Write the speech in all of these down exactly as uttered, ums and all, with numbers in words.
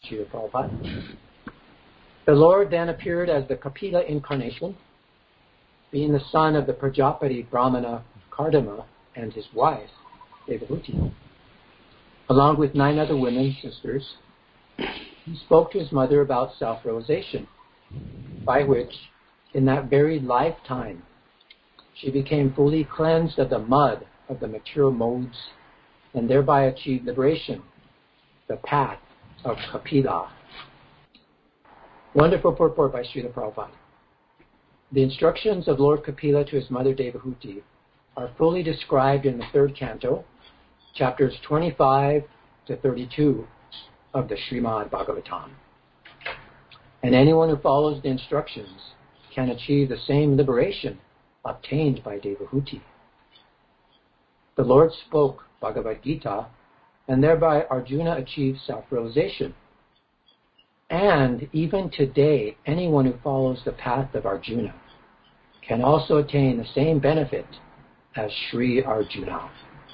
Srila Prabhupada. The Lord then appeared as the Kapila incarnation, being the son of the Prajapati Brahmana Kardama and his wife, Devahuti. Along with nine other women sisters, he spoke to his mother about self-realization, by which, in that very lifetime, she became fully cleansed of the mud of the material modes and thereby achieved liberation, the path of Kapila. Wonderful purport by Srila Prabhupada. The instructions of Lord Kapila to his mother Devahuti are fully described in the third canto, chapters twenty-five to thirty-two of the Srimad Bhagavatam. And anyone who follows the instructions can achieve the same liberation obtained by Devahuti. The Lord spoke Bhagavad Gita, and thereby Arjuna achieved self-realization. And even today, anyone who follows the path of Arjuna can also attain the same benefit as Sri Arjuna.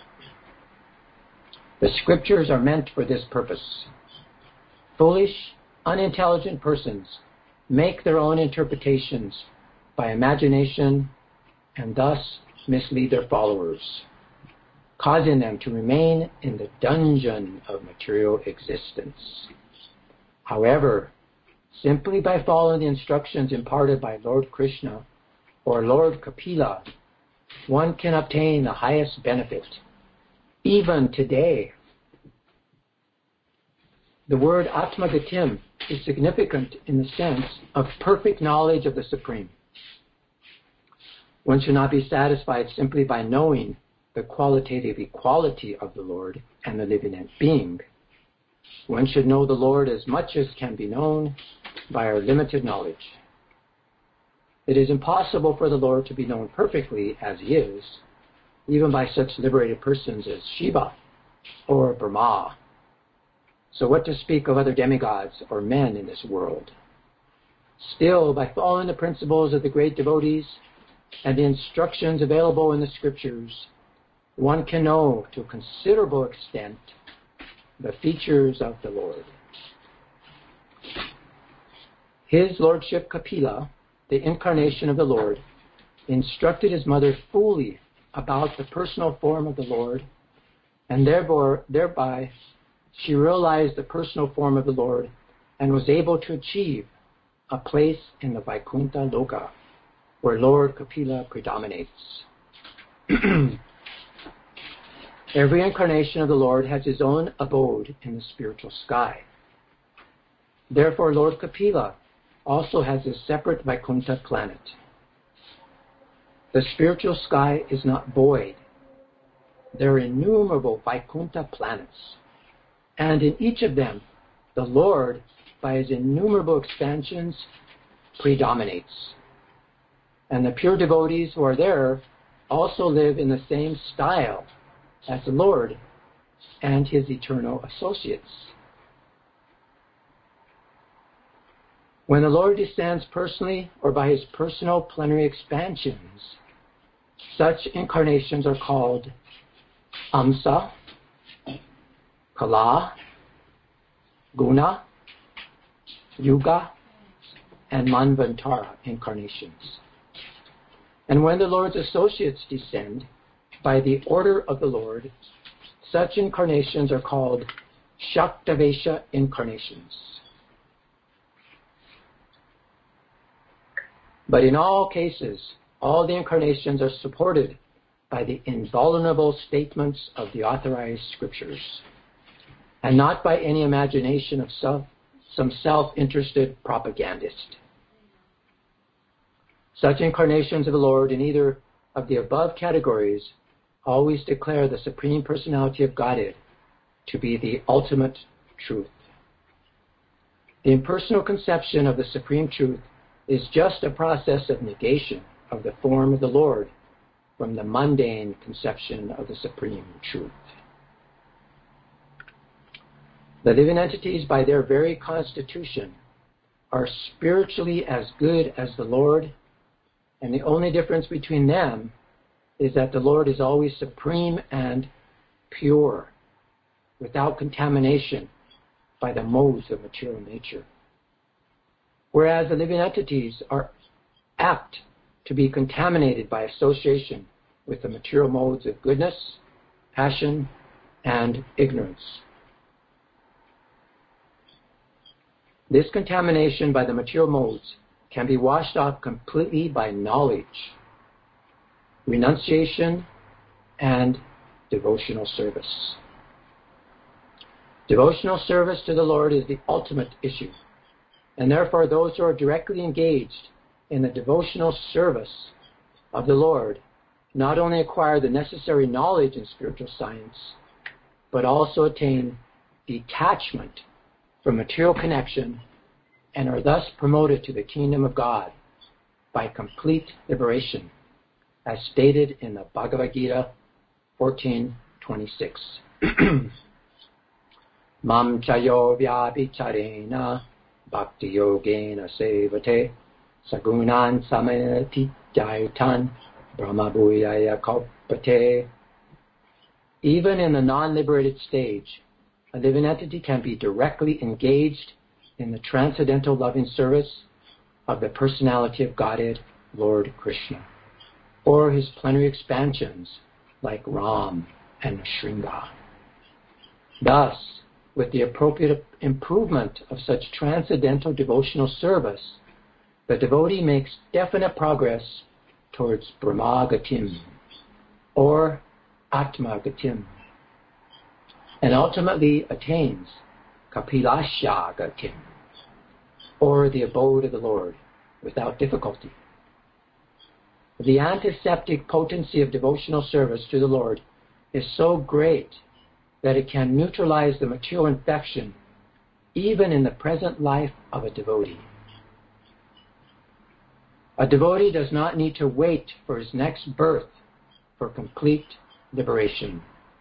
The scriptures are meant for this purpose. Foolish, unintelligent persons make their own interpretations by imagination and thus mislead their followers, causing them to remain in the dungeon of material existence. However, simply by following the instructions imparted by Lord Krishna or Lord Kapila, one can obtain the highest benefit, even today. The word Atmagatim is significant in the sense of perfect knowledge of the Supreme. One should not be satisfied simply by knowing the qualitative equality of the Lord and the living being. One should know the Lord as much as can be known by our limited knowledge. It is impossible for the Lord to be known perfectly as he is, even by such liberated persons as Shiva or Brahma. So what to speak of other demigods or men in this world? Still, by following the principles of the great devotees and the instructions available in the scriptures, one can know to a considerable extent the features of the Lord. His Lordship Kapila, the incarnation of the Lord, instructed his mother fully about the personal form of the Lord, and therefore, thereby she realized the personal form of the Lord and was able to achieve a place in the Vaikuntha Loka, where Lord Kapila predominates. Every incarnation of the Lord has his own abode in the spiritual sky. Therefore, Lord Kapila also has a separate Vaikuntha planet. The spiritual sky is not void. There are innumerable Vaikuntha planets, and in each of them, the Lord, by his innumerable expansions, predominates. And the pure devotees who are there also live in the same style as the Lord and his eternal associates. When the Lord descends personally or by his personal plenary expansions, such incarnations are called Amsa, Kala, Guna, Yuga, and Manvantara incarnations. And when the Lord's associates descend by the order of the Lord, such incarnations are called Shaktavesha incarnations. But in all cases, all the incarnations are supported by the invulnerable statements of the authorized scriptures, and not by any imagination of self, some self-interested propagandist. Such incarnations of the Lord in either of the above categories always declare the Supreme Personality of Godhead to be the ultimate truth. The impersonal conception of the Supreme Truth is just a process of negation of the form of the Lord from the mundane conception of the Supreme Truth. The living entities, by their very constitution, are spiritually as good as the Lord, and the only difference between them is that the Lord is always supreme and pure, without contamination by the modes of material nature, whereas the living entities are apt to be contaminated by association with the material modes of goodness, passion, and ignorance. This contamination by the material modes can be washed off completely by knowledge, renunciation, and devotional service. Devotional service to the Lord is the ultimate issue, and therefore those who are directly engaged in the devotional service of the Lord not only acquire the necessary knowledge in spiritual science, but also attain detachment from material connection and are thus promoted to the kingdom of God by complete liberation, as stated in the Bhagavad Gita fourteen twenty-six. Mam chayo vyabhicharena bhakti yogena sevate sagunan samanati jayutan brahma bhuyaya kalpate. Even in the non-liberated stage, a living entity can be directly engaged in the transcendental loving service of the personality of Godhead, Lord Krishna, or his plenary expansions like Ram and Shringa. Thus, with the appropriate improvement of such transcendental devotional service, the devotee makes definite progress towards Brahmagatim, or Atmagatim, and ultimately attains Kapilashagatim, or the abode of the Lord, without difficulty. The antiseptic potency of devotional service to the Lord is so great that it can neutralize the material infection even in the present life of a devotee. A devotee does not need to wait for his next birth for complete liberation.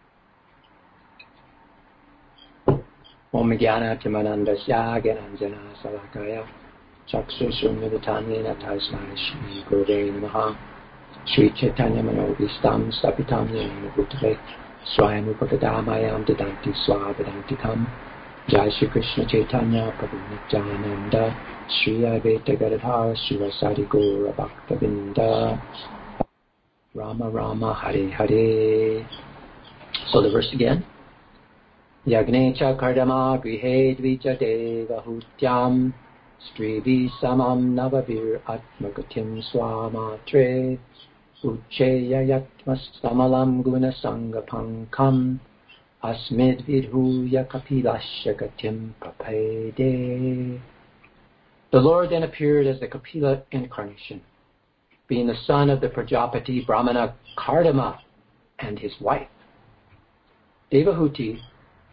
Om Jnana Timanandasya Gyananjana Salakaya Chakshushrunmidatanyena Tasmai Shri Gurave Namaha Shri Chaitanya Manovistam Stapitam Yena Bhutale Swayam Upakadamayam Dadanti Swavadantikam Jai Shri Krishna Chaitanya Prabhu Nityananda Shri Advaita Gadadhar Srivasadi Gaura Bhaktavinda Rama Rama Hare Hare. So the verse again. Yagnecha Kardama Grihe Dvicha Deva Hutyam Strivi Samam Navavir Atmagatim Swamatre Ucheya Yatmas Samalam Guna Sangapankam Asmid Vidhuya Kapilashagatim Papede. The Lord then appeared as the Kapila incarnation, being the son of the Prajapati Brahmana Kardama and his wife, Devahuti,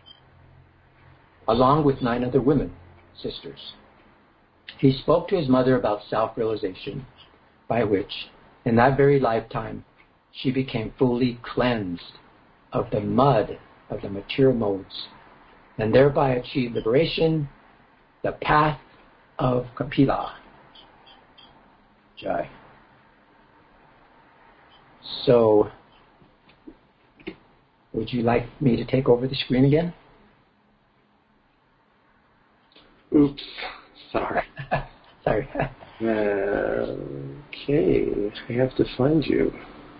along with nine other women, sisters. He spoke to his mother about self-realization, by which, in that very lifetime, she became fully cleansed of the mud of the material modes, and thereby achieved liberation, the path of Kapila. Jai. So, would you like me to take over the screen again? Oops, sorry. Sorry. uh, okay, I have to find you.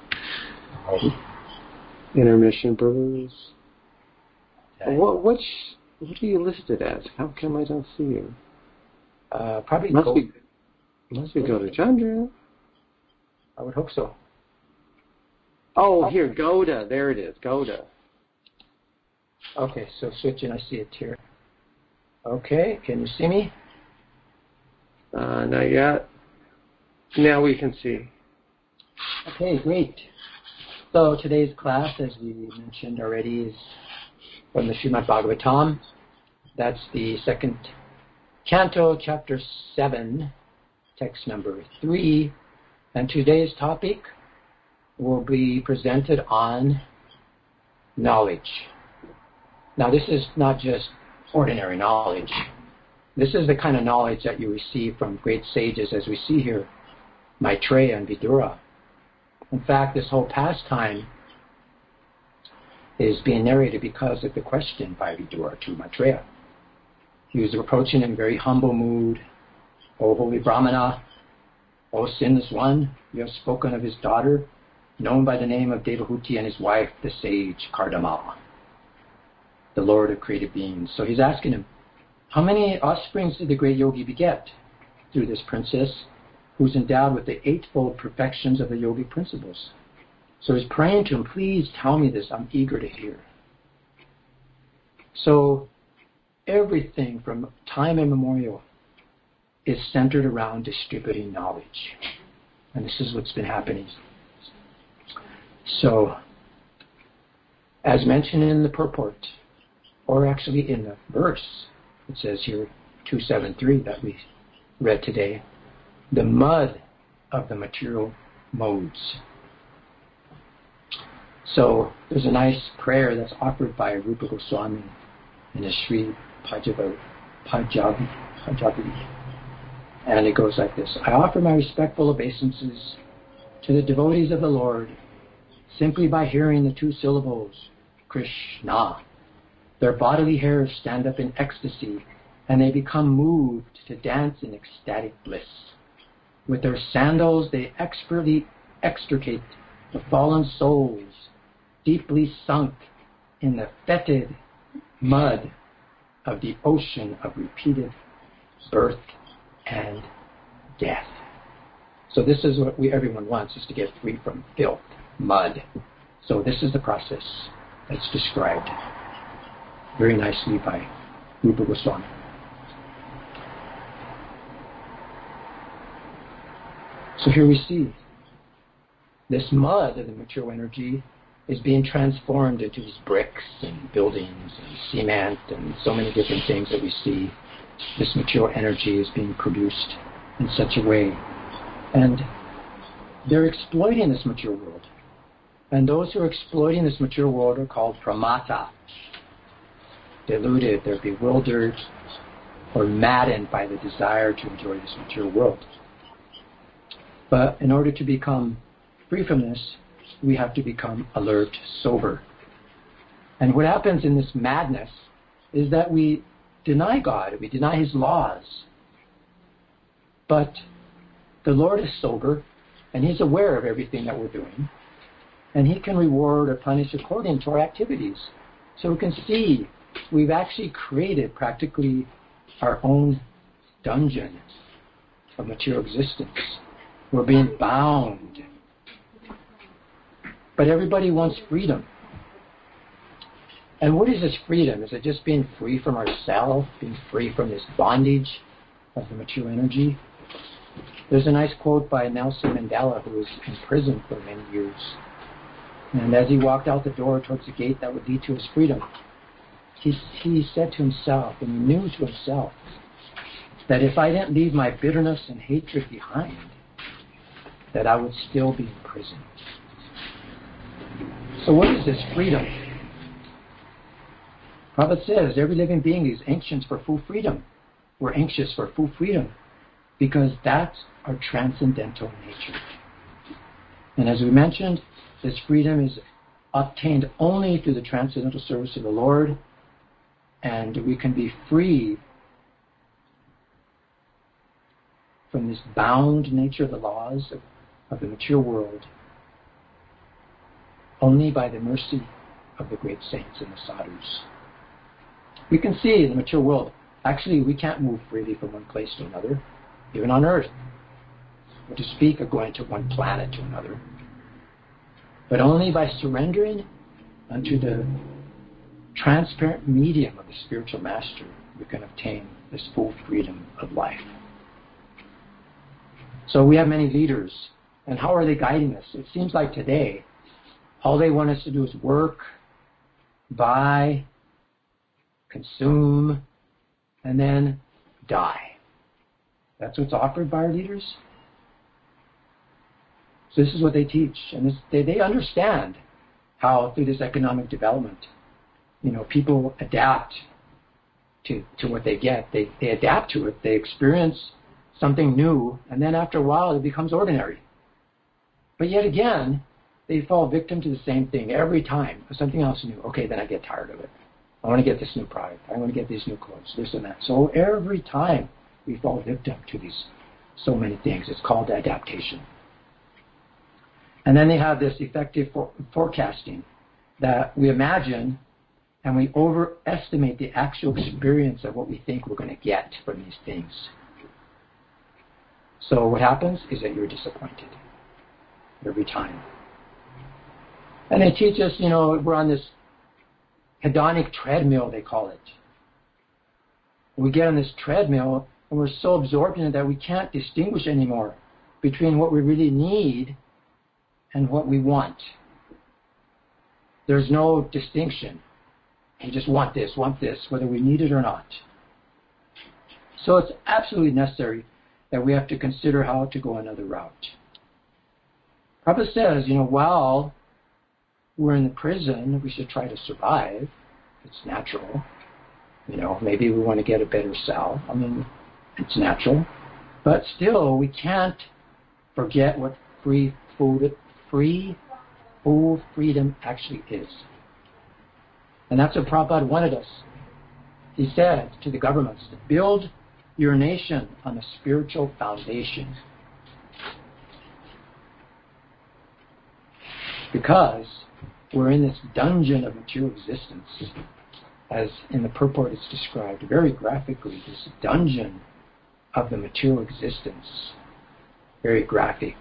Intermission, Bruce. Okay. What what what are you listed as? How come I don't see you? Uh, probably must go. Be, must be go to Chandra. I would hope so. Oh, okay. Here, Goda. There it is, Goda. Okay, so switching. I see it here. Okay, can you see me? Uh, not yet. Now we can see. Okay, great. So today's class, as we mentioned already, is from the Srimad Bhagavatam. That's the second canto, chapter seven, text number three. And today's topic will be presented on knowledge. Now, this is not just ordinary knowledge. This is the kind of knowledge that you receive from great sages, as we see here, Maitreya and Vidura. In fact, this whole pastime is being narrated because of the question by Vidura to Maitreya. He was approaching in very humble mood. O holy Brahmana, O sinless one, you have spoken of his daughter, known by the name of Devahuti, and his wife, the sage Kardama, the Lord of created beings. So he's asking him, how many offsprings did the great yogi beget through this princess who's endowed with the eightfold perfections of the yogic principles? So he's praying to him, please tell me this, I'm eager to hear. So everything from time immemorial is centered around distributing knowledge. And this is what's been happening. So, as mentioned in the purport, or actually in the verse, it says here, two seventy-three that we read today, the mud of the material modes. So, there's a nice prayer that's offered by Rupa Goswami in the Sri Pajavi, Pajavi, Pajavi. And it goes like this. I offer my respectful obeisances to the devotees of the Lord simply by hearing the two syllables, Krishna. Their bodily hairs stand up in ecstasy, and they become moved to dance in ecstatic bliss. With their sandals, they expertly extricate the fallen souls deeply sunk in the fetid mud of the ocean of repeated birth and death. So this is what we everyone wants, is to get free from filth, mud. So this is the process that's described very nicely by Rupa Goswami. So here we see this mud of the material energy is being transformed into these bricks and buildings and cement and so many different things that we see. This material energy is being produced in such a way. And they're exploiting this material world. And those who are exploiting this material world are called pramata. Deluded, they're bewildered or maddened by the desire to enjoy this material world. But in order to become free from this, we have to become alert, sober. And what happens in this madness is that we deny God, we deny His laws. But the Lord is sober, and He's aware of everything that we're doing, and He can reward or punish according to our activities. So we can see we've actually created practically our own dungeon of material existence. We're being bound. But everybody wants freedom. And what is this freedom? Is it just being free from ourselves, being free from this bondage of the material energy? There's a nice quote by Nelson Mandela, who was in prison for many years. And as he walked out the door towards the gate that would lead to his freedom, he, he said to himself, and he knew to himself, that if I didn't leave my bitterness and hatred behind, that I would still be in prison. So what is this freedom? Prabhupada says every living being is anxious for full freedom. We're anxious for full freedom because that's our transcendental nature. And as we mentioned, this freedom is obtained only through the transcendental service of the Lord, and we can be free from this bound nature of the laws of, of the material world only by the mercy of the great saints and the sadhus. We can see in the material world, actually we can't move freely from one place to another, even on earth, or to speak of going to one planet to another. But only by surrendering unto the transparent medium of the spiritual master, we can obtain this full freedom of life. So we have many leaders, and how are they guiding us? It seems like today, all they want us to do is work, buy, consume, and then die. That's what's offered by our leaders. So this is what they teach, and this, they, they understand how through this economic development, you know, people adapt to, to what they get. They, they adapt to it. They experience something new, and then after a while it becomes ordinary. But yet again, they fall victim to the same thing every time. Something else new. Okay, then I get tired of it. I want to get this new product. I want to get these new clothes, this and that. So every time we fall victim to these so many things, it's called adaptation. And then they have this effective for- forecasting that we imagine and we overestimate the actual experience of what we think we're going to get from these things. So what happens is that you're disappointed every time. And they teach us, you know, we're on this hedonic treadmill, they call it. We get on this treadmill and we're so absorbed in it that we can't distinguish anymore between what we really need and what we want. There's no distinction. You just want this, want this, whether we need it or not. So it's absolutely necessary that we have to consider how to go another route. Prabhupada says, you know, while we're in the prison, we should try to survive. It's natural. You know, maybe we want to get a better cell. I mean, it's natural. But still, we can't forget what free food, free, full freedom actually is. And that's what Prabhupada wanted us. He said to the governments, to build your nation on a spiritual foundation. Because we're in this dungeon of material existence, as in the purport it's described very graphically, this dungeon of the material existence, very graphic.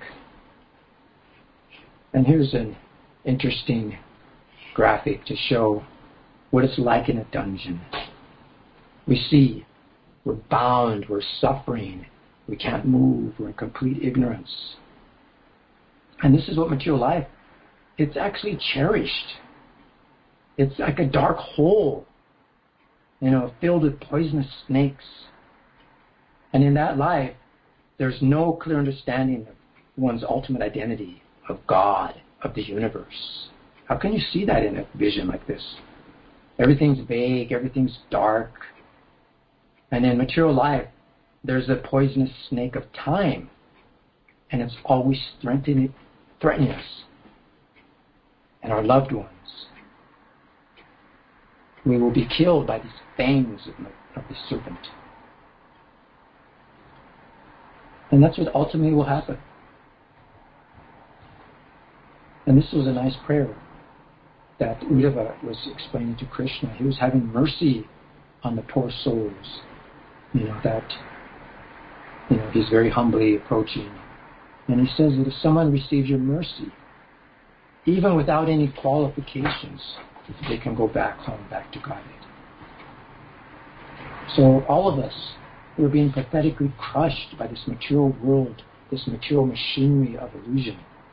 And here's an interesting graphic to show what it's like in a dungeon. We see we're bound, we're suffering, we can't move, we're in complete ignorance. And this is what material life, it's actually cherished. It's like a dark hole, you know, filled with poisonous snakes. And in that life, there's no clear understanding of one's ultimate identity, of God, of the universe. How can you see that in a vision like this? Everything's vague, everything's dark. And in material life, there's a poisonous snake of time. And it's always threatening, threatening us and our loved ones. We will be killed by these fangs of, of the serpent. And that's what ultimately will happen. And this was a nice prayer that Uddhava was explaining to Krishna. He was having mercy on the poor souls. You know, that, you know, he's very humbly approaching. And he says that if someone receives your mercy, even without any qualifications, they can go back home, back to Godhead. So all of us, we're being pathetically crushed by this material world, this material machinery of illusion.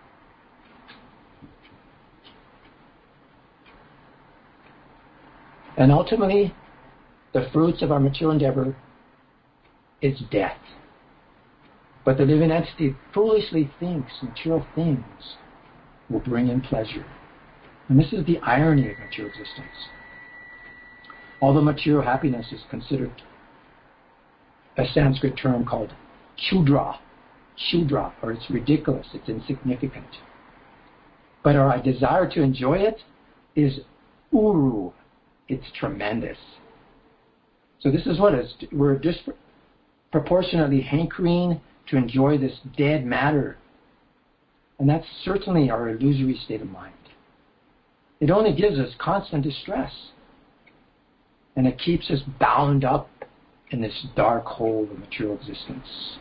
And ultimately, the fruits of our material endeavor is death. But the living entity foolishly thinks material things will bring in pleasure. And this is the irony of material existence. Although material happiness is considered a Sanskrit term called chudra, chudra, or it's ridiculous, it's insignificant. But our desire to enjoy it is uru, it's tremendous. So this is what it is. We're disproportionately hankering to enjoy this dead matter. And that's certainly our illusory state of mind. It only gives us constant distress. And it keeps us bound up in this dark hole of material existence.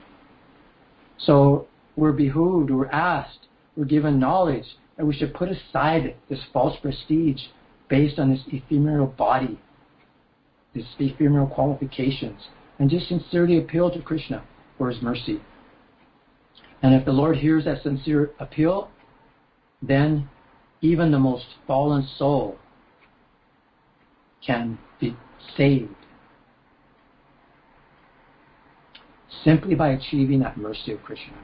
So we're behooved, we're asked, we're given knowledge that we should put aside this false prestige based on this ephemeral body, these ephemeral qualifications, and just sincerely appeal to Krishna for his mercy. And if the Lord hears that sincere appeal, then even the most fallen soul can be saved simply by achieving that mercy of Krishna.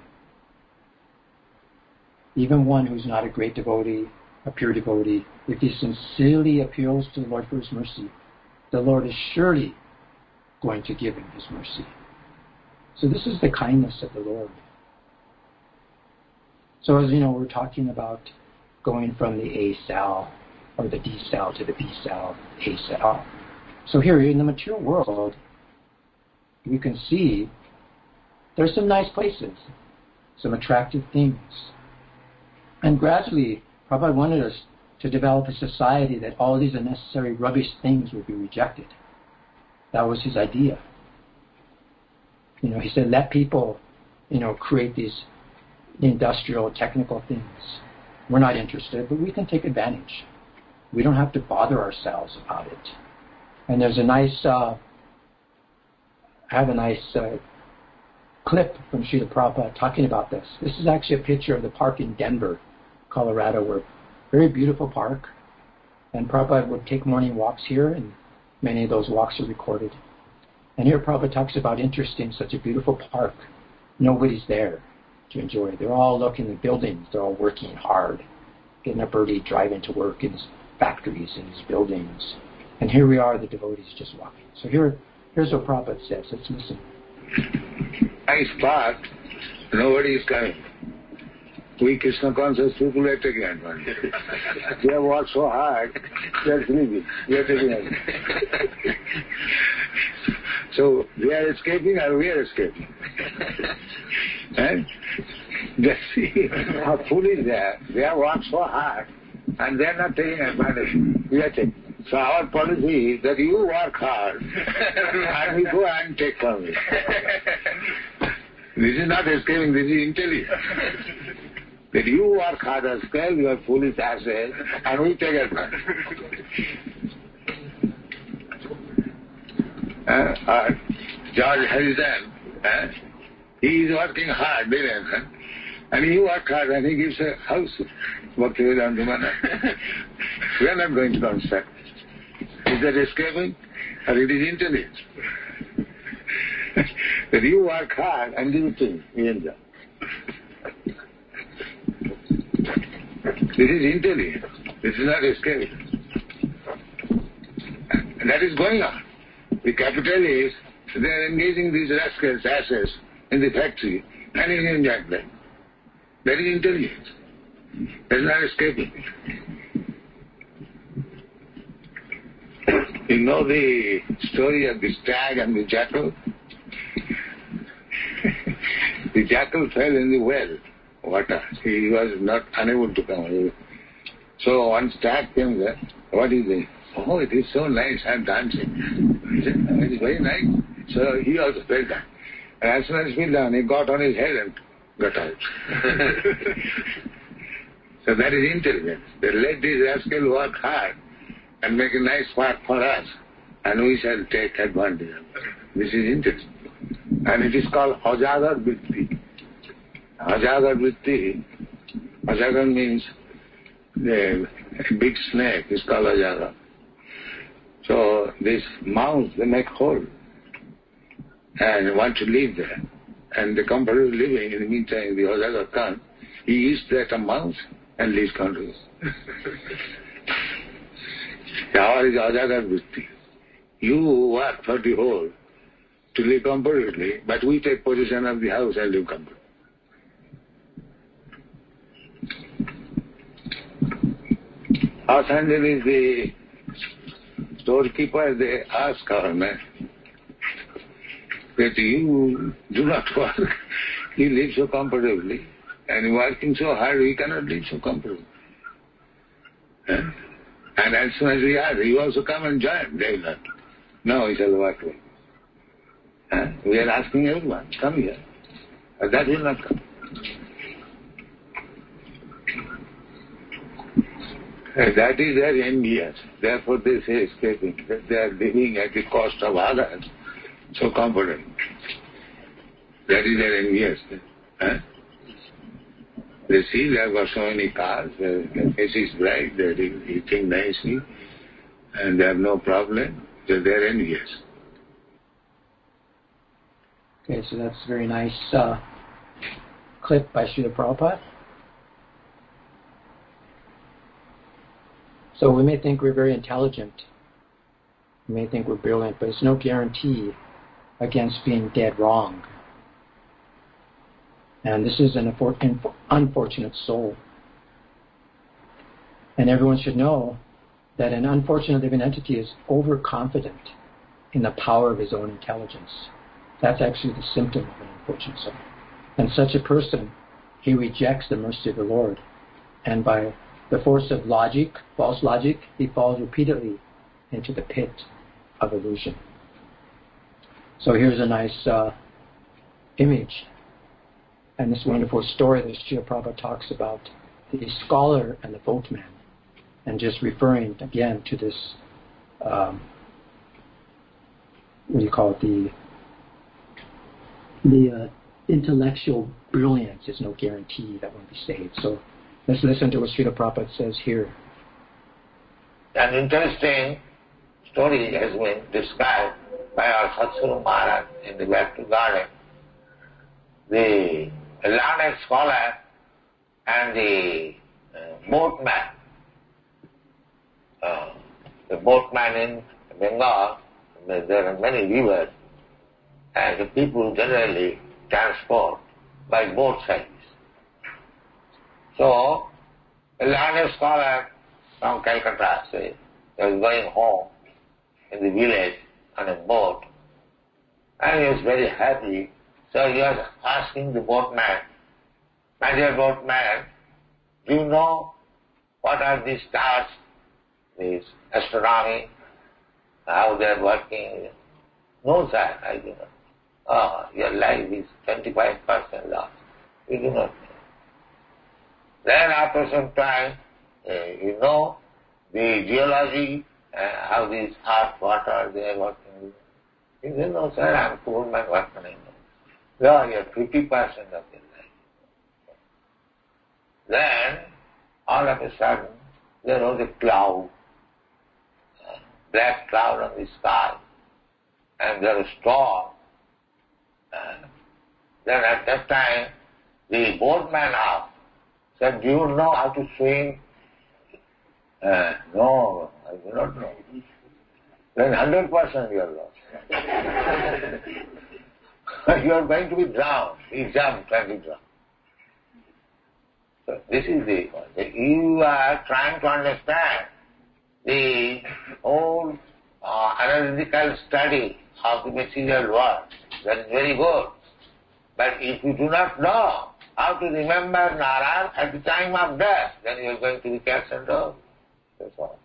Even one who's not a great devotee, a pure devotee, if he sincerely appeals to the Lord for his mercy, the Lord is surely going to give him his mercy. So this is the kindness of the Lord. So as you know, we're talking about going from the A cell or the D cell to the B cell, A cell. So here in the material world, you can see there's some nice places, some attractive things. And gradually, Prabhupada wanted us to develop a society that all these unnecessary rubbish things would be rejected. That was his idea. You know, he said, let people, you know, create these industrial, technical things. We're not interested, but we can take advantage. We don't have to bother ourselves about it. And there's a nice, uh, I have a nice uh, clip from Srila Prabhupada talking about this. This is actually a picture of the park in Denver, Colorado, where very beautiful park. And Prabhupada would take morning walks here, and many of those walks are recorded. And here Prabhupada talks about interest in such a beautiful park. Nobody's there to enjoy. They're all looking at buildings. They're all working hard, getting up early, driving to work in these factories and these buildings. And here we are, the devotees just walking. So here, here's what Prabhupada says. Let's listen. Nice park. Nobody is coming. We Krishna conscious people are taking advantage. They have worked so hard, they are sleeping. We are taking advantage. So they are escaping or we are escaping. And just see how foolish they are. They have worked so hard and they are not taking advantage. We are taking. So our policy is that you work hard and we go and take from it. This is not escaping, this is intelligence. That you work hard as well, you are foolish asses, and we take advantage. uh, uh, George Harrison, uh, he is working hard, and he works hard and he gives a house. Bhaktivedanta Mana. We are not going to construct. Is that escaping? Or it is intelligence? That you work hard and give it to me, we enjoy. This is intelligence. This is not escaping. And that is going on. The capitalists, they are engaging these rascals, asses, in the factory, and in enjoying them. That is intelligence. That is not escaping. You know the story of the stag and the jackal? The jackal fell in the well, water. He was not unable to come away. So one stag came there. What is it? Oh, it is so nice, I'm dancing. He said, it is very nice. So he also fell down. And as soon as he fell down, he got on his head and got out. So that is intelligence. They let these rascals work hard and make a nice park for us, and we shall take advantage of it. This is intelligence. And it is called Ajagar Vritti. Ajagar Vritti, Ajagar means the big snake is called Ajagar. So this mouse, they make hole and want to live there. And the company is living, in the meantime the Ajagar comes, he eats that a mouse and leaves countries. Our is Ajagar Vritti. You work for the whole to live comfortably, but we take possession of the house and live comfortably. Los Angeles, the storekeeper, they ask our man that you do not work. You live so comfortably, and working so hard, we cannot live so comfortably. Huh? And as soon as we ask, you also come and join. They will not. No, we shall work away. Huh? We are asking everyone, come here. But that will not come. And that is their envious. Therefore they say escaping. That they are living at the cost of others. So comfortable. That is their envious. Huh? They see they have got so many cars, their face is bright, they are eating nicely, and they have no problem, so they are envious. Okay, so that's a very nice uh, clip by Srila Prabhupada. So we may think we're very intelligent, we may think we're brilliant, but it's no guarantee against being dead wrong. And this is an unfortunate soul. And everyone should know that an unfortunate living entity is overconfident in the power of his own intelligence. That's actually the symptom of an unfortunate soul. And such a person, he rejects the mercy of the Lord. And by the force of logic, false logic, he falls repeatedly into the pit of illusion. So here's a nice uh, image and this wonderful story that Srila Prabhupada talks about the scholar and the boatman, and just referring again to this, um, what do you call it, the the uh, intellectual brilliance is no guarantee that one will be saved. So let's listen to what Srila Prabhupada says here. An interesting story has been described by our Satsuru Maharaj in the Bhakti Garden. The learned scholar and the uh, boatman. Uh, the boatman in Bengal, there are many rivers, and the people generally transport by boat service. So, a learned scholar from Calcutta, say, was going home in the village on a boat, and he was very happy. So he was asking the boatman, "My dear boatman, do you know what are these stars, this astronomy, how they are working?" "No, sir, I do not." "Oh, your life is twenty-five percent lost. You do not know." Then after some time, uh, you know the geology, uh, how these earth, water, they are working. He said, "No, sir, I am a poor man, what can I know?" "No, you are fifty percent of your life." Then, all of a sudden, there was a cloud, a black cloud on the sky, and there was a storm. Uh, then at that time, the boatman asked, said, "Do you know how to swim?" Uh, "No, I do not know." "Then one hundred percent you are lost." "You are going to be drowned." He jumped and he drowned. So this is the point. You are trying to understand the whole uh, analytical study of the material world. That is very good. But if you do not know how to remember Narayan at the time of death, then you are going to be cast and dog. That's all.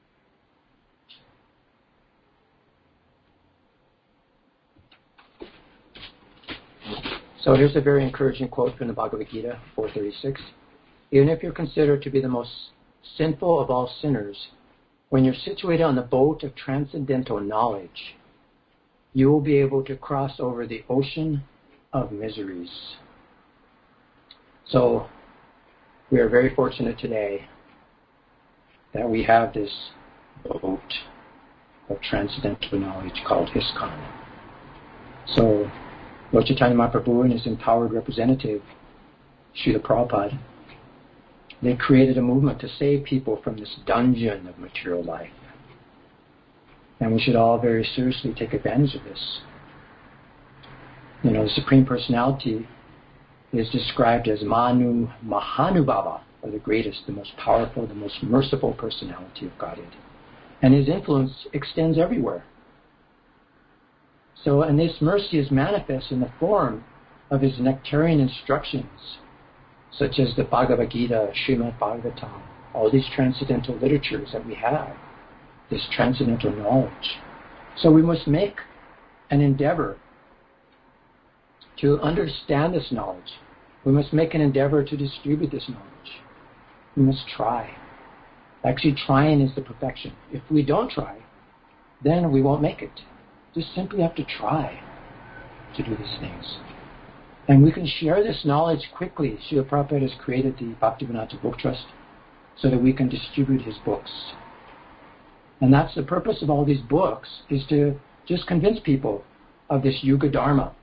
So here's a very encouraging quote from the Bhagavad Gita, four thirty-six. Even if you're considered to be the most sinful of all sinners, when you're situated on the boat of transcendental knowledge, you will be able to cross over the ocean of miseries. So we are very fortunate today that we have this boat of transcendental knowledge called ISKCON. So Lord Chaitanya Mahaprabhu and his empowered representative, Srila Prabhupada, they created a movement to save people from this dungeon of material life. And we should all very seriously take advantage of this. You know, the Supreme Personality is described as Manu Mahanubhava, or the greatest, the most powerful, the most merciful personality of Godhead. And his influence extends everywhere. So, and this mercy is manifest in the form of his nectarian instructions, such as the Bhagavad Gita, Srimad Bhagavatam, all these transcendental literatures that we have, this transcendental knowledge. So we must make an endeavor to understand this knowledge. We must make an endeavor to distribute this knowledge. We must try. Actually, trying is the perfection. If we don't try, then we won't make it. Just simply have to try to do these things. And we can share this knowledge quickly. Srila Prabhupada has created the Bhaktivedanta Book Trust so that we can distribute his books. And that's the purpose of all these books, is to just convince people of this Yuga Dharma,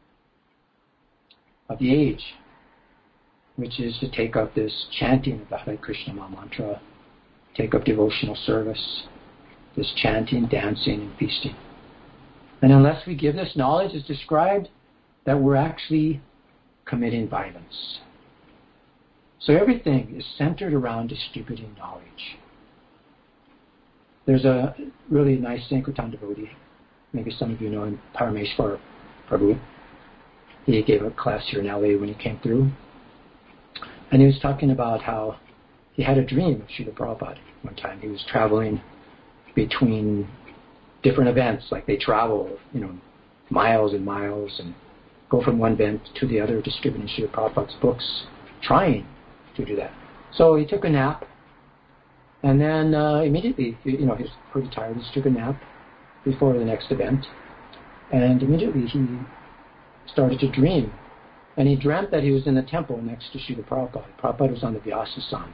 of the age, which is to take up this chanting of the Hare Krishna Maha Mantra, take up devotional service, this chanting, dancing, and feasting. And unless we give this knowledge as described, that we're actually committing violence. So everything is centered around distributing knowledge. there's a really nice Sankirtan devotee. Maybe some of you know him, Parameshwar Prabhu. He gave a class here in L A when he came through. And he was talking about how he had a dream of Srila Prabhupada one time. He was traveling between different events, like they travel, you know, miles and miles and go from one event to the other, distributing Srila Prabhupada's books, trying to do that. So he took a nap, and then uh, immediately, you know, he was pretty tired. He just took a nap before the next event, and immediately he started to dream. And he dreamt that he was in the temple next to Srila Prabhupada. Prabhupada was on the Vyasa-san.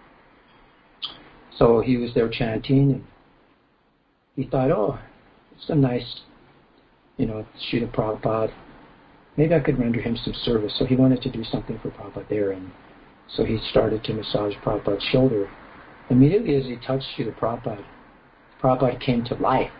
So he was there chanting, and he thought, oh, it's a nice, you know, Srila Prabhupada. Maybe I could render him some service. So he wanted to do something for Prabhupada there. And so he started to massage Prabhupada's shoulder. Immediately as he touched Srila Prabhupada, Prabhupada came to life.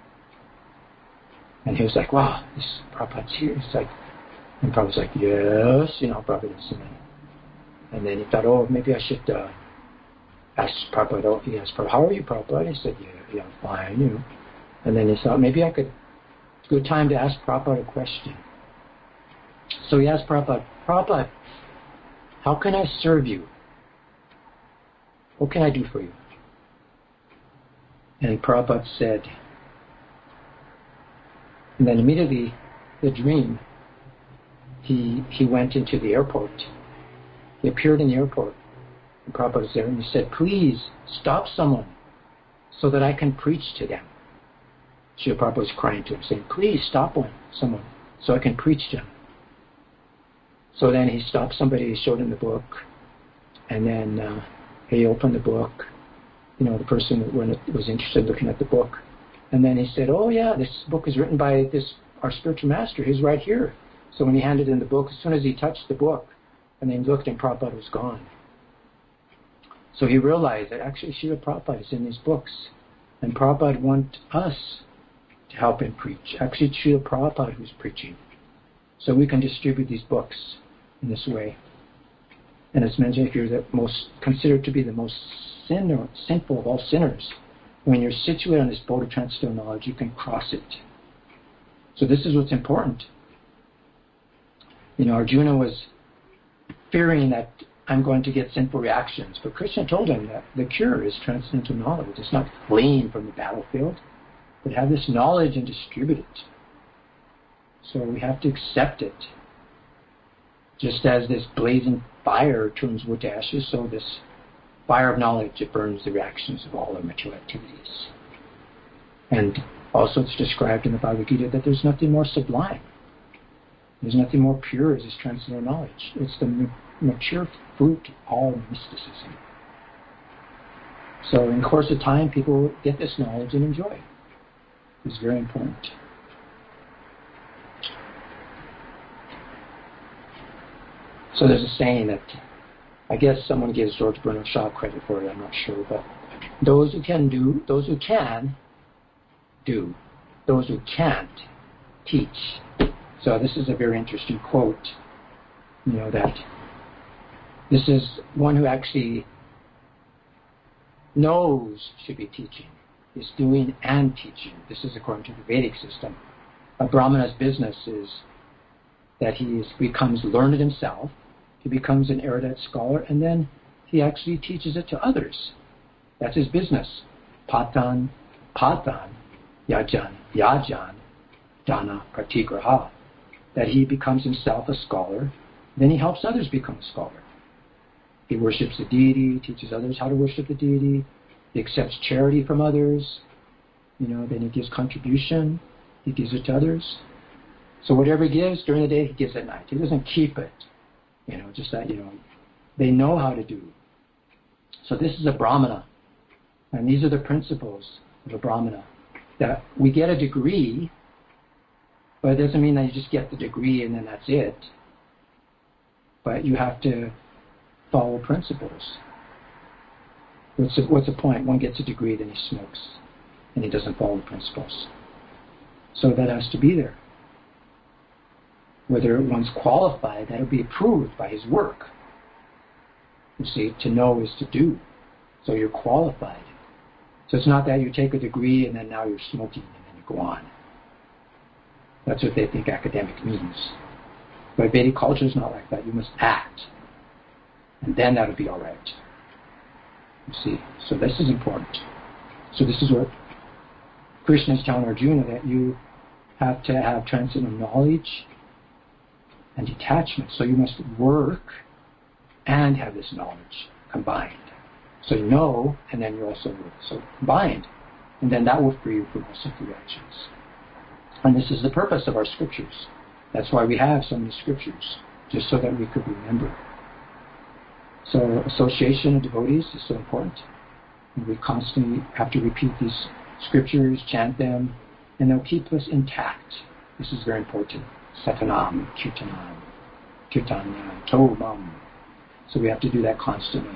And he was like, wow, this Prabhupada's here. He's like, and Prabhupada's like, yes, you know, Prabhupada is. And then he thought, oh, maybe I should uh, ask Prabhupada. Oh, he asked Prabhupada, how are you, Prabhupada? He said, yeah, yeah, I'm fine, you know. And then he thought, maybe I could, it's a good time to ask Prabhupada a question. So he asked Prabhupada, Prabhupada, how can I serve you? What can I do for you? And Prabhupada said, and then immediately the dream, he he went into the airport. He appeared in the airport. And Prabhupada was there, and he said, please stop someone so that I can preach to them. Srila Prabhupada was crying to him, saying, please stop one, someone so I can preach to them. So then he stopped somebody, he showed him the book, and then uh, he opened the book. You know, the person that was interested in looking at the book. And then he said, oh yeah, this book is written by this our spiritual master. He's right here. So when he handed in the book, as soon as he touched the book, and then he looked, and Prabhupada was gone. So he realized that actually Srila Prabhupada is in these books. And Prabhupada wants us to help him preach. Actually, it's Srila Prabhupada who's preaching. So we can distribute these books in this way. And it's mentioned, if you're the most considered to be the most sinner, sinful of all sinners, when you're situated on this boat of transcendental knowledge, you can cross it. So this is what's important. You know, Arjuna was fearing that I'm going to get sinful reactions, but Krishna told him that the cure is transcendental knowledge. It's not fleeing from the battlefield, but have this knowledge and distribute it. So we have to accept it. Just as this blazing fire turns wood to ashes, so this fire of knowledge, it burns the reactions of all our material activities. And also it's described in the Bhagavad Gita that there's nothing more sublime. There's nothing more pure as this transcendental knowledge. It's the ma- mature fruit of all mysticism. So in the course of time, people get this knowledge and enjoy it. It's very important. So there's a saying that, I guess someone gives George Bernard Shaw credit for it, I'm not sure, but those who can do, those who can, do. Those who can't, teach. So this is a very interesting quote, you know, that this is one who actually knows should be teaching, is doing and teaching. This is according to the Vedic system. A Brahmana's business is that he is, becomes learned himself, he becomes an erudite scholar, and then he actually teaches it to others. That's his business. Patan, patan, yajan, yajan, dana, pratigraha. That he becomes himself a scholar, then he helps others become a scholar. He worships the deity, teaches others how to worship the deity, he accepts charity from others, you know, then he gives contribution, he gives it to others. So whatever he gives during the day, he gives at night. He doesn't keep it. You know, just that, you know, they know how to do. So this is a Brahmana. And these are the principles of a Brahmana. That we get a degree, but it doesn't mean that you just get the degree and then that's it. But you have to follow principles. What's the, what's the point? One gets a degree, then he smokes, and he doesn't follow the principles. So that has to be there. Whether one's qualified, that'll be approved by his work. You see, to know is to do. So you're qualified So it's not that you take a degree and then now you're smoking and then you go on. That's what they think academic means. But Vedic culture is not like that. You must act. And then that'll be all right. You see? So this is important. So this is what Krishna is telling Arjuna, that you have to have transcendental knowledge and detachment. So you must work and have this knowledge combined. So you know, and then you also work. So combined. And then that will free you from all sinful actions. And this is the purpose of our scriptures. That's why we have so many scriptures, just so that we could remember. So association of devotees is so important. And we constantly have to repeat these scriptures, chant them, and they'll keep us intact. This is very important. Satanam, kirtanam, kirtanyam, tomam. So we have to do that constantly.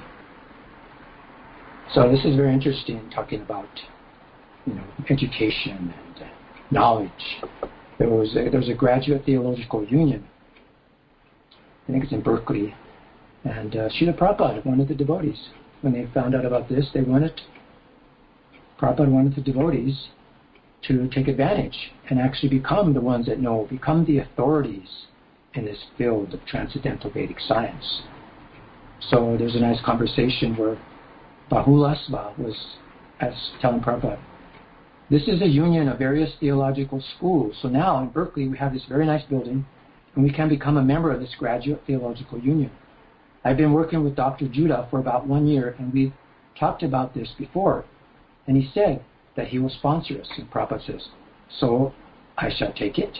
So this is very interesting, talking about, you know, education and uh, knowledge. There was a, there was a graduate theological union. I think it's in Berkeley. And uh, Srila Prabhupada, one of the devotees, when they found out about this, they wanted, Prabhupada wanted the devotees to take advantage and actually become the ones that know, become the authorities in this field of transcendental Vedic science. So there's a nice conversation where Bahulasva was as telling Prabhupada, this is a union of various theological schools. So now in Berkeley we have this very nice building and we can become a member of this graduate theological union. I've been working with Doctor Judah for about one year and we talked about this before. And he said that he will sponsor us. And Prabhupada says, so I shall take it.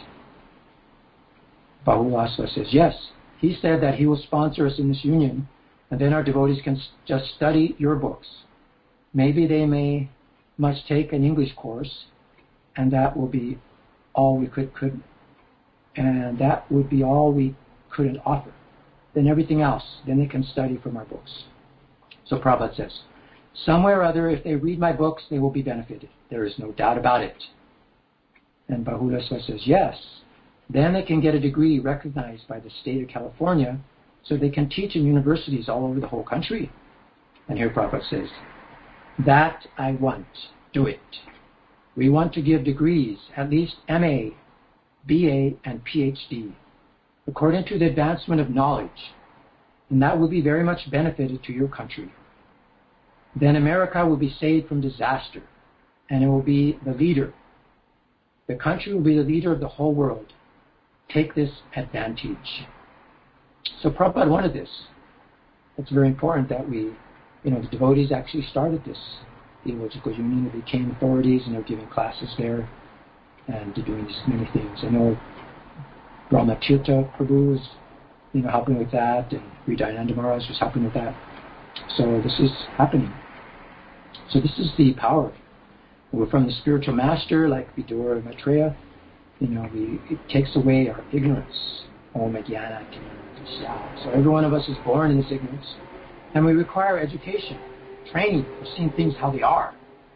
Bahulasva says, yes. He said that he will sponsor us in this union and then our devotees can just study your books. Maybe they may must take an English course, and that will be all we could, could and that would be all we couldn't offer. Then everything else, then they can study from our books. So Prabhupada says, somewhere or other, if they read my books, they will be benefited. There is no doubt about it. And Bahulasva says, yes. Then they can get a degree recognized by the state of California, so they can teach in universities all over the whole country. And here Prabhupada says, that I want. Do it. We want to give degrees, at least M A, B A, and P H D, according to the advancement of knowledge. And that will be very much benefited to your country. Then America will be saved from disaster, and it will be the leader. The country will be the leader of the whole world. Take this advantage. So Prabhupada wanted this. It's very important that we, you know, the devotees actually started this theological union. They became authorities and they're giving classes there and they're doing many things. I know Brahmatirtha Prabhu was, you know, helping with that, and Hridayananda Maharaj was helping with that. So this is happening. So this is the power. We're from the spiritual master, like Vidura Maitreya. You know, we, it takes away our ignorance. Om Jnana Jnana. So every one of us is born in this ignorance. And we require education, training, for seeing things how they are.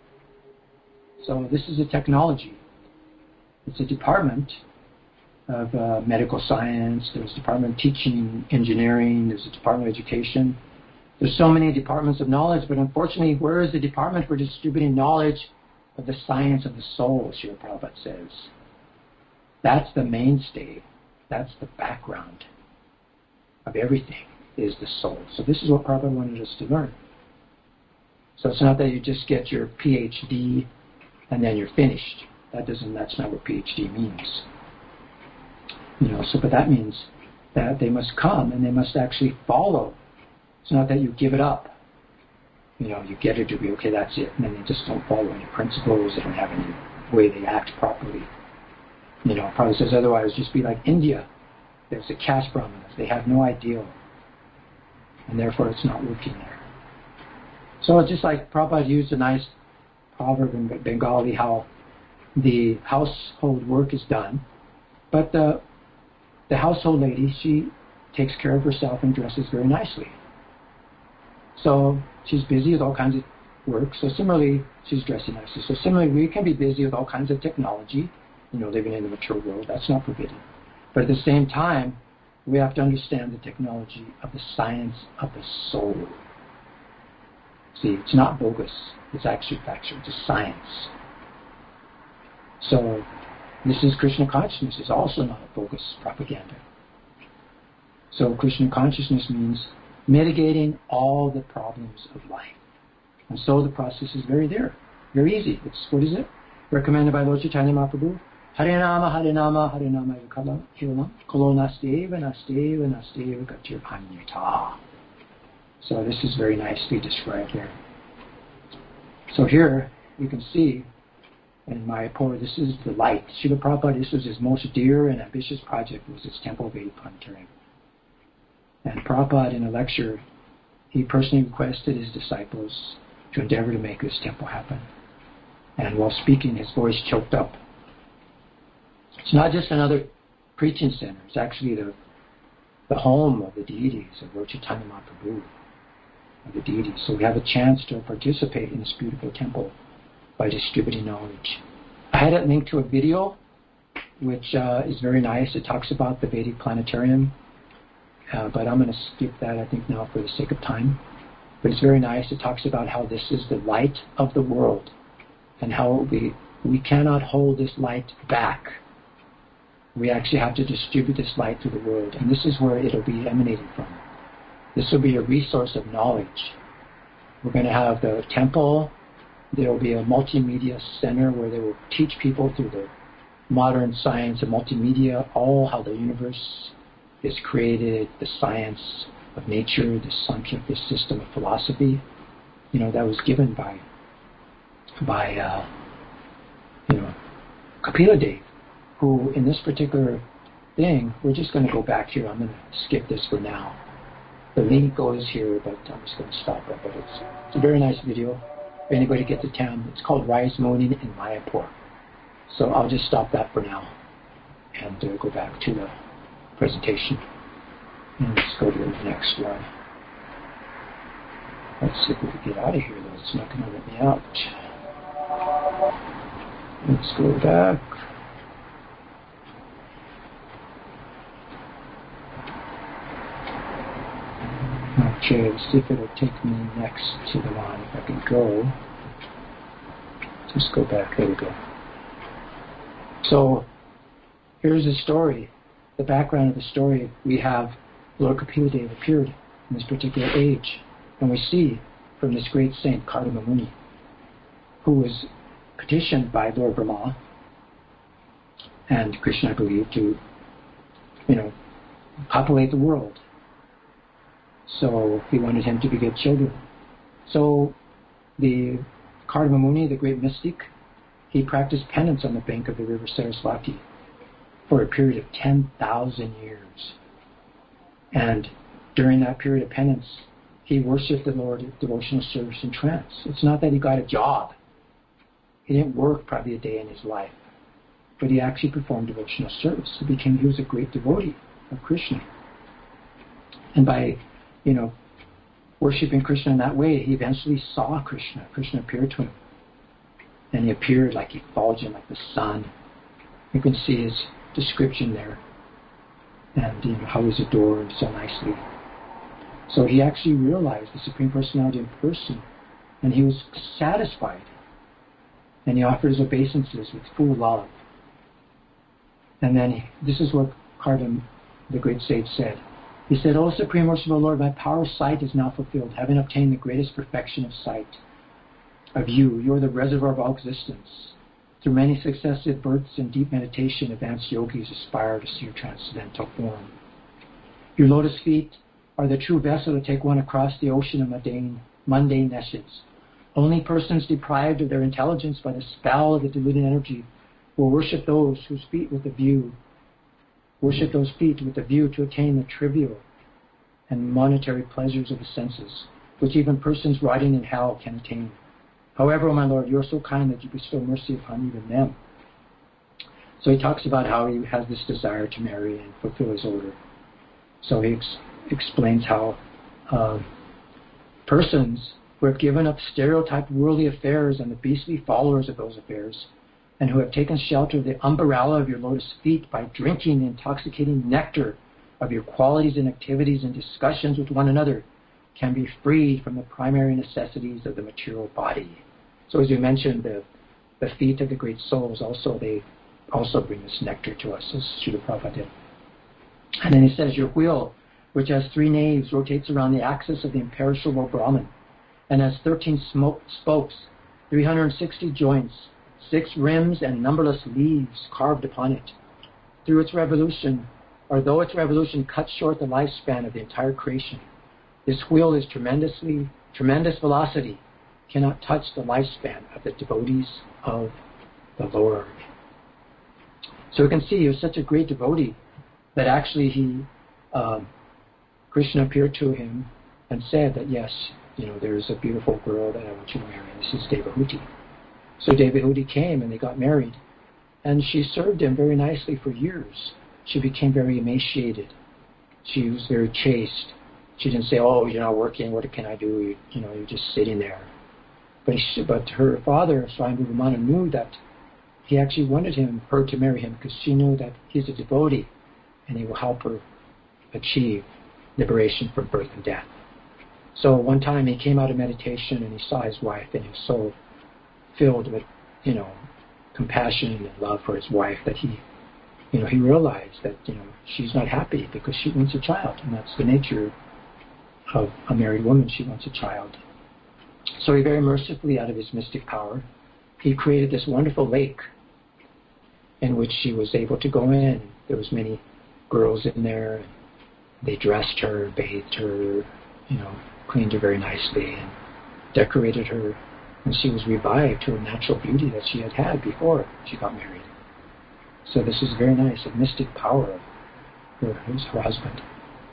So this is a technology. It's a department of uh, medical science. There's a department of teaching, engineering. There's a department of education. There's so many departments of knowledge, but unfortunately, where is the department for distributing knowledge of the science of the soul, Srila Prabhupada says? That's the mainstay. That's the background of everything, is the soul. So this is what Prabhupada wanted us to learn. So it's not that you just get your P H D and then you're finished. That doesn't. That's not what P H D means. You know. So, but that means that they must come and they must actually follow. It's not that you give it up. You know, you get a degree, okay, that's it, and then they just don't follow any principles. They don't have any way they act properly. You know, Prabhupada says otherwise, just be like India. There's the caste brahmanas. They have no ideal. And therefore it's not working there. So it's just like Prabhupada used a nice proverb in Bengali, how the household work is done, but the, the household lady, she takes care of herself and dresses very nicely. So she's busy with all kinds of work. So similarly, she's dressing nicely. So similarly, we can be busy with all kinds of technology, you know, living in the material world. That's not forbidden. But at the same time, we have to understand the technology of the science of the soul. See, it's not bogus. It's actually factual. It's a science. So this is Krishna consciousness. It's also not a bogus propaganda. So Krishna consciousness means mitigating all the problems of life. And so the process is very there. Very easy. It's, what is it? Recommended by Lord Chaitanya Mahaprabhu. Harinama, Harinama, Harinama Yukala, Kevalam, Kalo Nasteva, Nasteva, Nasteva, Gatir Anyata. So this is very nicely described here. So here you can see in Mayapur, this is the light. Srila Prabhupada, this was his most dear and ambitious project, was his Temple of Vedic Planetarium. And Prabhupada, in a lecture, he personally requested his disciples to endeavor to make this temple happen. And while speaking, his voice choked up. It's not just another preaching center. It's actually the, the home of the deities, of Lord Chaitanya Mahaprabhu, of the deities. So we have a chance to participate in this beautiful temple by distributing knowledge. I had it linked to a video, which uh, is very nice. It talks about the Vedic Planetarium. Uh, but I'm going to skip that, I think, now for the sake of time. But it's very nice. It talks about how this is the light of the world and how we we cannot hold this light back. We actually have to distribute this light to the world. And this is where it'll be emanating from. This will be a resource of knowledge. We're going to have the temple. There will be a multimedia center where they will teach people through the modern science of multimedia, all how the universe is created, the science of nature, the Sankhya, the system of philosophy, you know, that was given by, by uh, you know, Kapila Dev, who in this particular thing, we're just going to go back here. I'm going to skip this for now. The link goes here, but I'm just going to stop it. But it's, it's a very nice video. If anybody gets a time, it's called Rise Mooning in Mayapur. So I'll just stop that for now and uh, go back to the presentation. And let's go to the next one. Let's see if we can get out of here, though. It's not going to let me out. Let's go back. Okay, let's see if it'll take me next to the line. If I can go. Just go back. There we go. So, here's the story. The background of the story. We have Lord Kapila Dev appeared in this particular age. And we see from this great saint, Kardama Muni, who was petitioned by Lord Brahma and Krishna, I believe, to, you know, populate the world. So he wanted him to beget children. So the Kardama Muni, the great mystic, he practiced penance on the bank of the river Saraswati for a period of ten thousand years. And during that period of penance, he worshipped the Lord with devotional service and trance. It's not that he got a job. He didn't work probably a day in his life. But he actually performed devotional service. He became, he was a great devotee of Krishna. And by, you know, worshipping Krishna in that way, he eventually saw Krishna. Krishna appeared to him. And he appeared like effulgent, like the sun. You can see his description there. And, you know, how he's adored so nicely. So he actually realized the Supreme Personality in person, and he was satisfied. And he offered his obeisances with full love. And then he, this is what Kardama, the great sage, said. He said, "O Supreme Merciful Lord, my power of sight is now fulfilled, having obtained the greatest perfection of sight of you. You are the reservoir of all existence. Through many successive births and deep meditation, advanced yogis aspire to see your transcendental form. Your lotus feet are the true vessel to take one across the ocean of mundane, mundane meshes. Only persons deprived of their intelligence by the spell of the diluted energy will worship those whose feet with the view, worship those feet with the view to attain the trivial and monetary pleasures of the senses, which even persons rotting in hell can attain. However, O my Lord, you are so kind that you bestow mercy upon even them." So he talks about how he has this desire to marry and fulfill his order. So he ex- explains how uh, persons who have given up stereotyped worldly affairs and the beastly followers of those affairs, and who have taken shelter of the umbrella of your lotus feet by drinking the intoxicating nectar of your qualities and activities and discussions with one another, can be freed from the primary necessities of the material body. So as you mentioned, the, the feet of the great souls also, they also bring this nectar to us, as Srila Prabhupada did. And then he says, your wheel, which has three naves, rotates around the axis of the imperishable Brahman, and has thirteen smoke spokes, three hundred sixty joints, six rims, and numberless leaves carved upon it. Through its revolution, or though its revolution cuts short the lifespan of the entire creation, this wheel is tremendously, tremendous velocity, cannot touch the lifespan of the devotees of the Lord. So we can see he was such a great devotee that actually he, um, Krishna appeared to him and said that, yes, you know, there's a beautiful girl that I want you to marry. This is Devahuti. So Devahuti came and they got married. And she served him very nicely for years. She became very emaciated. She was very chaste. She didn't say, oh, you're not working, what can I do? You, you know, you're just sitting there. But, she, but her father, Swayambhu Vamana, knew that he actually wanted him, her to marry him because she knew that he's a devotee and he will help her achieve liberation from birth and death. So one time he came out of meditation and he saw his wife and he was so filled with, you know, compassion and love for his wife that he, you know, he realized that, you know, she's not happy because she wants a child, and that's the nature of a married woman. She wants a child. So he very mercifully, out of his mystic power, he created this wonderful lake in which she was able to go in. There was many girls in there. They dressed her, bathed her, you know, cleaned her very nicely, and decorated her. And she was revived to her natural beauty that she had had before she got married. So this is very nice, a mystic power of her, her husband.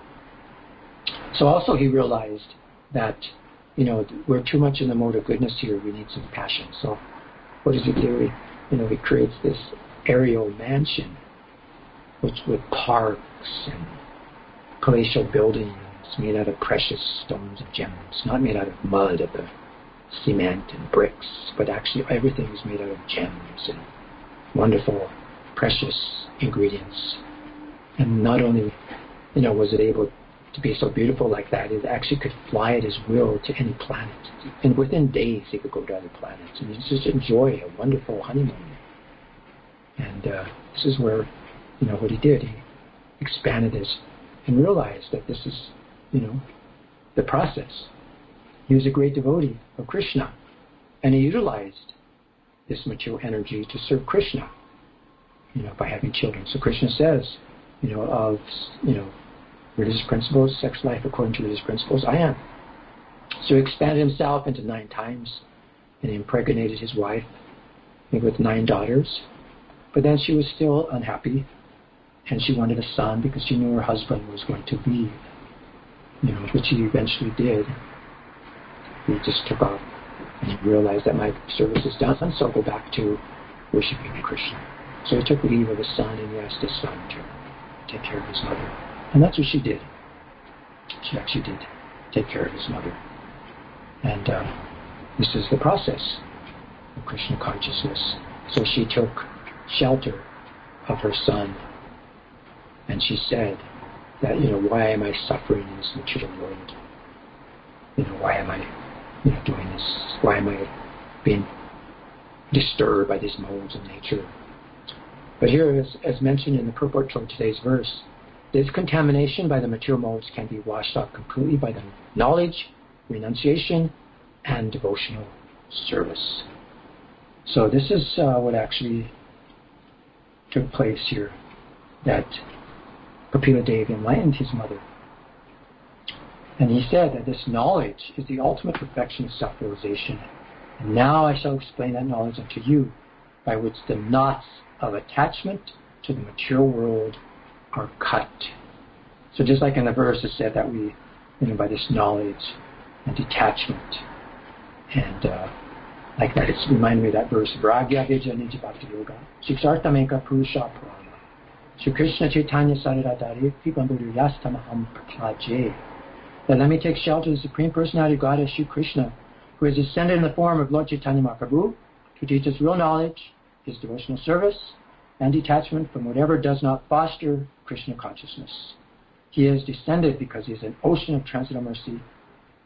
So also he realized that, you know, we're too much in the mode of goodness here. We need some passion. So what does he do? He, you know, he creates this aerial mansion, which with parks and palatial buildings made out of precious stones and gems, not made out of mud, of the cement and bricks, but actually everything is made out of gems and wonderful, precious ingredients. And not only, you know, was it able to be so beautiful like that, it actually could fly at his will to any planet. And within days, he could go to other planets and just enjoy a wonderful honeymoon. And uh, this is where, you know, what he did. He expanded this and realized that this is, you know, the process. He was a great devotee of Krishna, and he utilized this material energy to serve Krishna, you know, by having children. So Krishna says, you know, of, you know, religious principles, sex life according to religious principles, I am. So he expanded himself into nine times, and he impregnated his wife with nine daughters. But then she was still unhappy, and she wanted a son because she knew her husband was going to leave, you know, which he eventually did. He just took off, and he realized that my service is done, so I'll go back to worshiping Krishna. So he took leave of his son, and he asked his son to take care of his mother. And that's what she did. She actually did take care of his mother. And uh, this is the process of Krishna consciousness. So she took shelter of her son, and she said that, you know, why am I suffering in this material world? You know, why am I, you know, doing this? Why am I being disturbed by these modes of nature? But here, as, as mentioned in the purport to today's verse, this contamination by the material modes can be washed out completely by the knowledge, renunciation, and devotional service. So this is uh, what actually took place here, that Kapila Dev enlightened his mother. And he said that this knowledge is the ultimate perfection of self-realization. And now I shall explain that knowledge unto you, by which the knots of attachment to the material world are cut. So just like in the verse it said that we, you know, by this knowledge and detachment, and uh, like that, it's reminded me of that verse, Vragya Vijja Nija Bhakti Yoga, Shiksartameka Purusha Purana, Shri Krishna Chaitanya Saradadari, Pibamburu Yastamaham Praklaje. That let me take shelter of the Supreme Personality of God as Shri Krishna, who has descended in the form of Lord Chaitanya Mahaprabhu to teach us real knowledge, his devotional service, and detachment from whatever does not foster Krishna consciousness. He has descended because he is an ocean of transcendental mercy,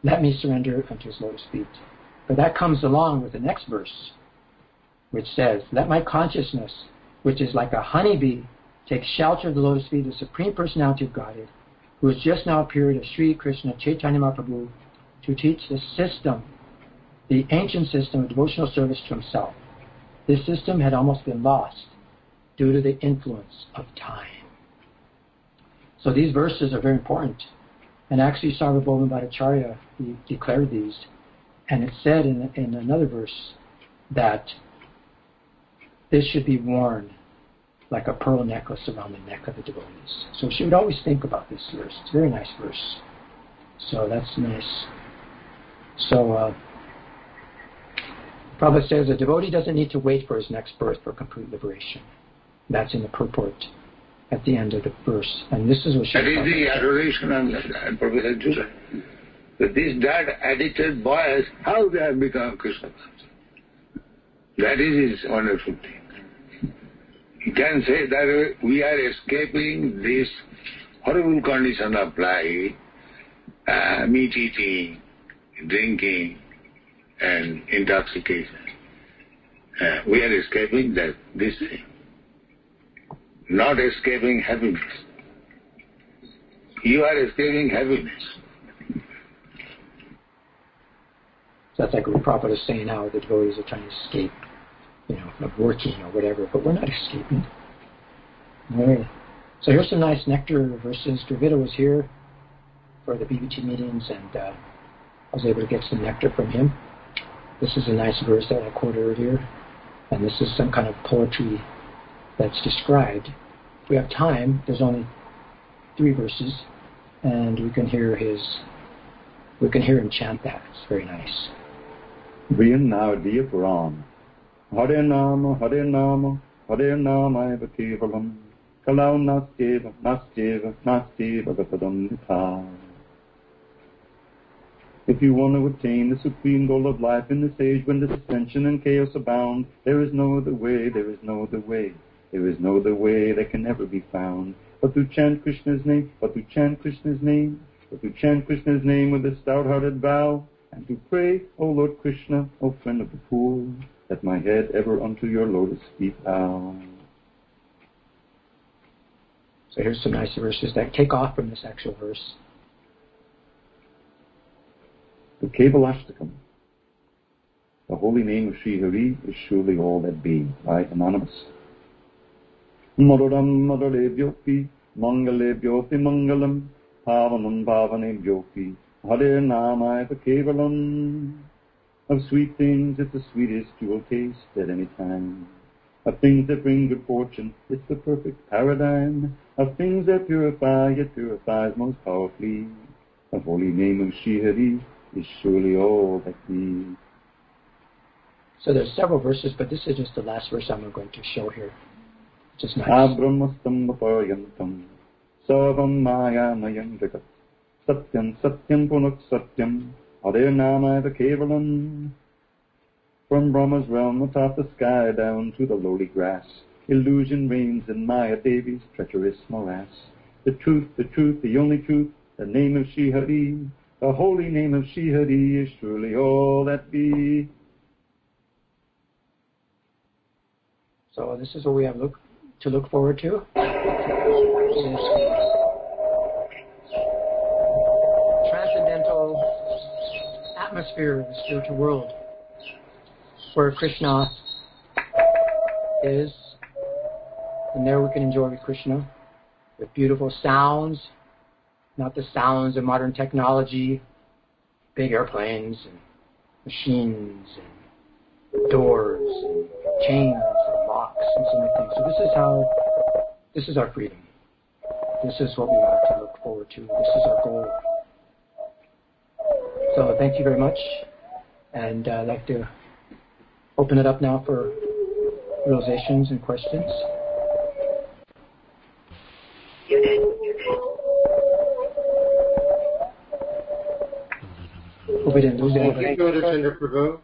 let me surrender unto his lotus feet. But that comes along with the next verse, which says, let my consciousness, which is like a honeybee, take shelter of the lotus feet of the Supreme Personality of Godhead, who has just now appeared as Sri Krishna Chaitanya Mahaprabhu to teach the system, the ancient system of devotional service to himself. This system had almost been lost due to the influence of time. So these verses are very important. And actually, Sarvabhauma Bhattacharya he declared these. And it said in, in another verse that this should be worn like a pearl necklace around the neck of the devotees. So she would always think about this verse. It's a very nice verse. So that's nice. So uh, Prabhupada says a devotee doesn't need to wait for his next birth for complete liberation. That's in the purport at the end of the verse. And this is what she That is the adoration of Professor Judah. That these dead, addicted boys, how they have become Krishna conscious. That is his wonderful thing. He can say that we are escaping this horrible condition of life, uh, meat eating, drinking, and intoxication. Uh, we are escaping that this way. Not escaping happiness. You are escaping happiness. So that's like what Prabhupada is saying now, the devotees are trying to escape, you know, of working or whatever, but we're not escaping. All right. So here's some nice nectar verses. Dravida was here for the B B T meetings, and uh, I was able to get some nectar from him. This is a nice verse that I quoted earlier, and this is some kind of poetry that's described. If we have time, there's only three verses, and we can hear his, we can hear him chant that. It's very nice. Vrinavadiya Puran. Hare Nama, Hare Nama, Hare Nama eva kevalam, kalau nastyeva, nastyeva, nastyeva gapadam nitha. If you want to attain the supreme goal of life in this age when dissension and chaos abound, there is no other way, there is no other way, there is no other way that can ever be found, but to chant Krishna's name, but to chant Krishna's name, but to chant Krishna's name with a stout-hearted vow, and to pray, O Lord Krishna, O friend of the poor, that my head ever unto your lotus feet bow. So here's some nice verses that take off from this actual verse. The Kevalashtakam, the holy name of Sri Hari, is surely all that be. By Anonymous. Madaram Madarevyopi, Mangalevyopi Mangalam, Pavanam Pavanevyopi, Hare Namaya Kevalam. Of sweet things, it's the sweetest you will taste at any time. Of things that bring good fortune, it's the perfect paradigm. Of things that purify, it purifies most powerfully. The holy name of Sri Hari is surely all that be. So there's several verses, but this is just the last verse I'm going to show here. Just nice. Abrahmastam vapayantam, sarvam maya mayam jagat, satyam satyam punak satyam, Hare Namaya Kevalam. From Brahma's realm atop the sky down to the lowly grass, illusion reigns in Maya Devi's treacherous morass. The truth, the truth, the only truth, the name of Sri Hari, the holy name of Sri Hari is surely all that be. So this is what we have look, to look forward to. This transcendental atmosphere of the spiritual world, where Krishna is, and there we can enjoy Krishna with beautiful sounds, not the sounds of modern technology, big airplanes and machines and doors and chains and locks and so many things. So this is how, this is our freedom. This is what we want to look forward to. This is our goal. So thank you very much, and uh, I'd like to open it up now for realizations and questions. Hope we didn't lose anybody. Thank you, Chandra Prabhu.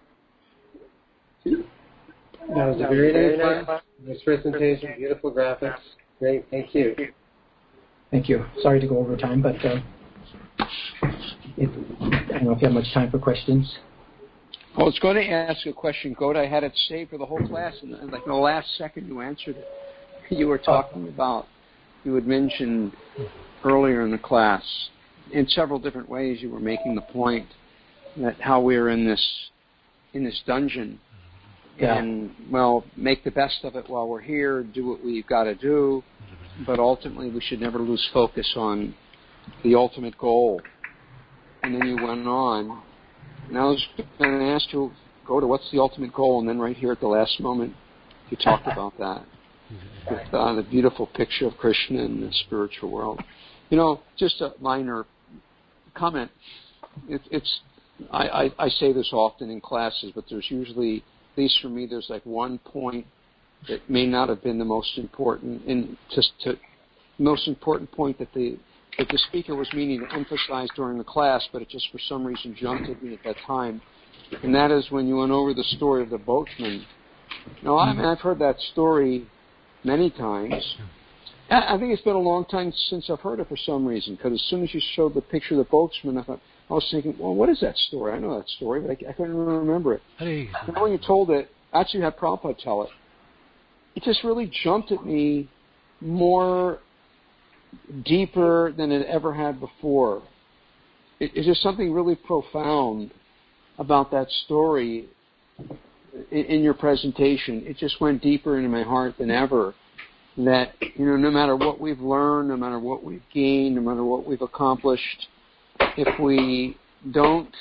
That was a very nice class. Nice presentation, beautiful graphics. Great, thank you. Thank you. Sorry to go over time, but uh, if, I don't know if you have much time for questions. I was going to ask a question, Goat. I had it saved for the whole class, and like in the last second you answered it. You were talking about, you had mentioned earlier in the class, in several different ways you were making the point that how we're in this in this dungeon, yeah. and, well, make the best of it while we're here, do what we've got to do, but ultimately we should never lose focus on the ultimate goal. And then you went on. And I was going to ask you, go to what's the ultimate goal, and then right here at the last moment, you talked about that. With uh, the beautiful picture of Krishna in the spiritual world. You know, just a minor comment. It, it's I, I, I say this often in classes, but there's usually, at least for me, there's like one point that may not have been the most important, in just to most important point that the that the speaker was meaning to emphasize during the class, but it just for some reason jumped at me at that time, and that is when you went over the story of the boatman. Now, I mean, I've heard that story many times. I think it's been a long time since I've heard it for some reason, because as soon as you showed the picture of the boatsman, I thought, I was thinking, well, what is that story? I know that story, but I, I couldn't remember it. Hey. And when you told it, I actually had Prabhupada tell it, it just really jumped at me more deeper than it ever had before. It, it's just something really profound about that story in, in your presentation. It just went deeper into my heart than ever. That, you know, no matter what we've learned, no matter what we've gained, no matter what we've accomplished, if we don't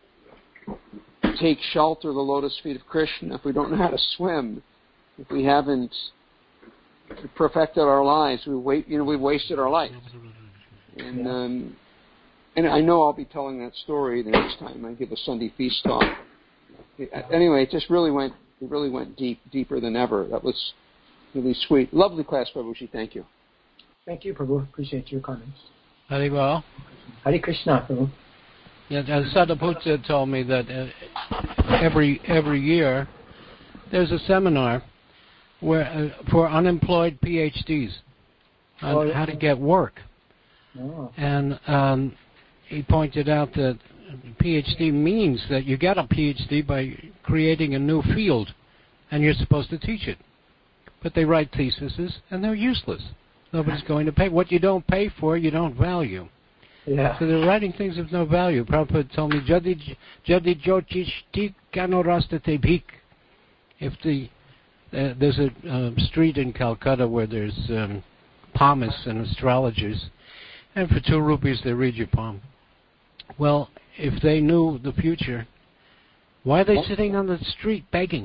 take shelter of the lotus feet of Krishna, if we don't know how to swim, if we haven't perfected our lives, we wait, you know, we've wasted our life. And um, and I know I'll be telling that story the next time I give a Sunday feast talk. Anyway, it just really went, it really went deep, deeper than ever. That was really sweet. Lovely class, Prabhuji. Thank you. Thank you, Prabhu. Appreciate your comments. Very well. Hare Krishna, Prabhu. Yeah, as Sadhaputta told me that uh, every every year there's a seminar where uh, for unemployed P H Ds on oh, yeah. how to get work. Oh. And um, he pointed out that P H D means that you get a P H D by creating a new field, and you're supposed to teach it. But they write theses, and they're useless. Nobody's going to pay. What you don't pay for, you don't value. Yeah. So they're writing things of no value. Prabhupada told me, Jadi jadi jyotish tik kanorastate bhik. If the uh, there's a uh, street in Calcutta where there's um, palmists and astrologers, and for two rupees they read your palm. Well, if they knew the future, why are they sitting on the street begging?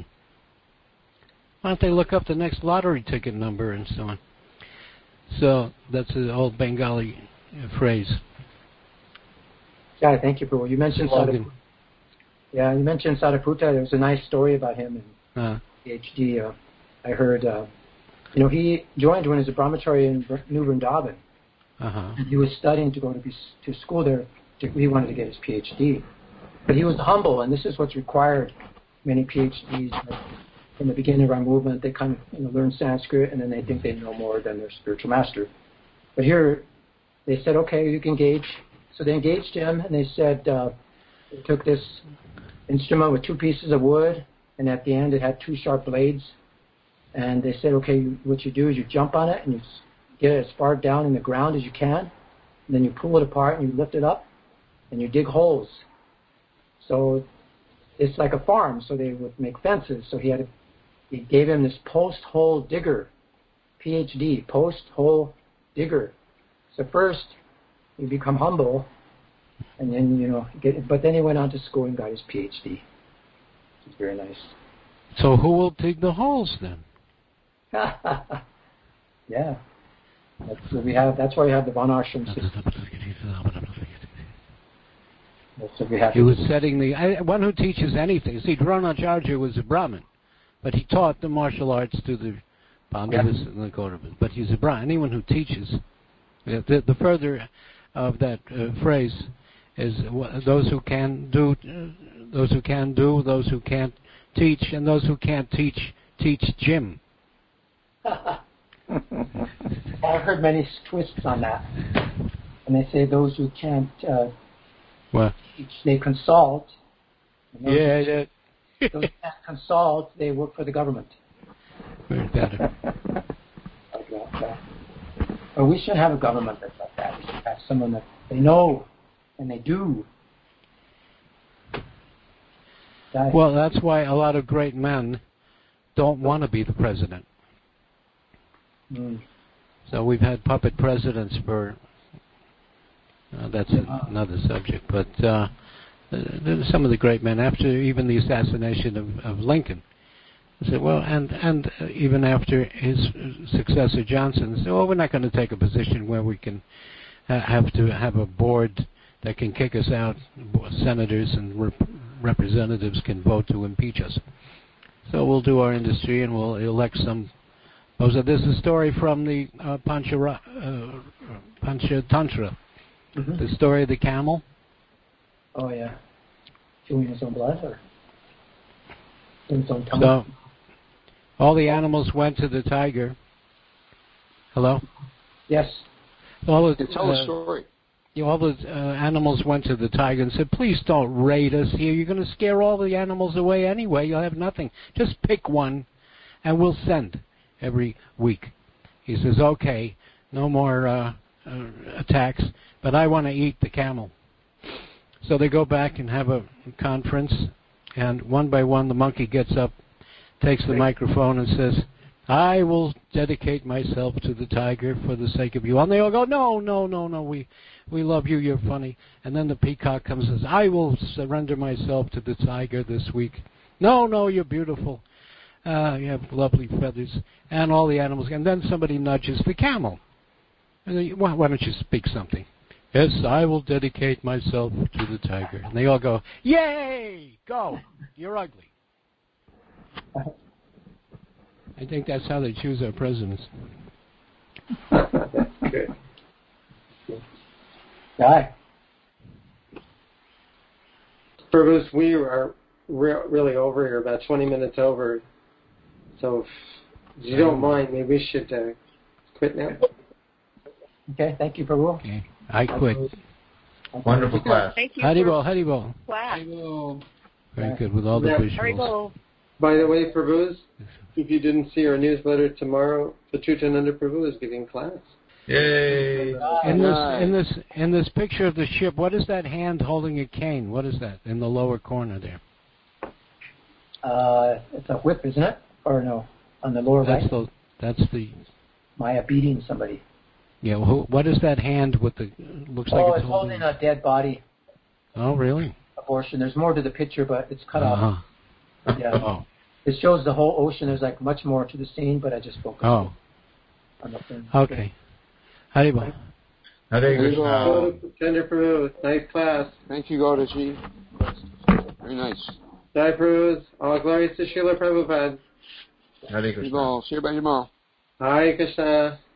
Why don't they look up the next lottery ticket number and so on? So that's an old Bengali uh, phrase. Yeah, thank you, Prabhu. You mentioned Sadhaputta. Yeah, you mentioned Sadhaputta. There was a nice story about him in uh, P H D. Uh, I heard, uh, you know, he joined when he was a brahmachari in New Vrindavan. Uh-huh. And he was studying to go to, be, to school there. To, he wanted to get his P H D. But he was humble, and this is what's required. Many P H Ds, like, in the beginning of our movement, they kind of you know, learn Sanskrit, and then they think they know more than their spiritual master. But here, they said, okay, you can engage. So they engaged him, and they said, uh, they took this instrument with two pieces of wood, and at the end it had two sharp blades. And they said, okay, what you do is you jump on it, and you get it as far down in the ground as you can, and then you pull it apart, and you lift it up, and you dig holes. So it's like a farm, so they would make fences. So he had a, he gave him this post-hole digger, P H D, post-hole digger. So first, you become humble, and then, you know, get, but then he went on to school and got his P H D. Which is very nice. So who will dig the holes then? Yeah. That's what we have. That's why we have the Varnashram system. That's what we have. He was setting the I, one who teaches anything. See, Dronacharya was a Brahmin, but he taught the martial arts to the Pandavas yeah. and the Kauravas. But he's a Brahmin. Anyone who teaches, the, the further of that uh, phrase is those who can do, uh, those who can do, those who can't teach, and those who can't teach teach Jim. I've heard many twists on that, and they say those who can't. Uh, What? They consult. And those Yeah, who- yeah. those who can't consult, they work for the government. Very better. Like that, uh, but we should have a government that's like that. We should have someone that they know and they do. That- Well, that's why a lot of great men don't want to be the president. Mm. So we've had puppet presidents for. Uh, that's Yeah. another subject, but uh, uh, some of the great men, after even the assassination of, of Lincoln, said, well, and and uh, even after his successor Johnson, said, well, we're not going to take a position where we can ha- have to have a board that can kick us out. Senators and rep- representatives can vote to impeach us. So we'll do our industry and we'll elect some. Oh, so there's a story from the uh, Panchara, uh, Panchatantra, Mm-hmm. the story of the camel. Oh yeah, chewing his own blood or in his own tongue. So all the animals went to the tiger. Hello? Yes. All the, Tell a uh, story. you know, all the uh, animals went to the tiger and said, please don't raid us here. You're going to scare all the animals away anyway. You'll have nothing. Just pick one and we'll send every week. He says, okay, no more uh, uh, attacks, but I want to eat the camel. So they go back and have a conference, and one by one the monkey gets up, takes the microphone and says, I will dedicate myself to the tiger for the sake of you. And they all go, no, no, no, no, we we love you, you're funny. And then the peacock comes and says, I will surrender myself to the tiger this week. No, no, you're beautiful. Uh, you have lovely feathers. And all the animals. And then somebody nudges the camel. And they, why, why don't you speak something? Yes, I will dedicate myself to the tiger. And they all go, yay, go, you're ugly. I think that's how they choose our presidents. That's good. Guy. Bruce, we are re- really over here, about twenty minutes over. So if you don't mind, maybe we should uh, quit now. Okay, thank you, Prabhu. Okay, I quit. Wonderful class. Thank you. Haribol, for Haribol. class. Very good with all the Yeah. visuals. Haribol. By the way, Prabhu, if you didn't see our newsletter tomorrow, the Tutananda Prabhu is giving class. Yay. In this, in this, in this picture of the ship, what is that hand holding a cane? What is that in the lower corner there? Uh, it's a whip, isn't it? Or no, on the lower That's right? the, that's the. Maya beating somebody. Yeah, who, what is that hand with the? Looks like Oh, it's it's holding. holding a dead body. Oh, really? Abortion. There's more to the picture, but it's cut off. Uh-huh. Yeah. Oh. It shows the whole ocean. There's like much more to the scene, but I just focused Oh. on the thing. Okay. Haribol. Hare Krishna. Tender Prabhu, nice class. Thank you, Godaji. Very nice. Jai Prabhu, all glories to Srila Prabhupada. Hare Krishna. Haribol. See you tomorrow. Hare Krishna.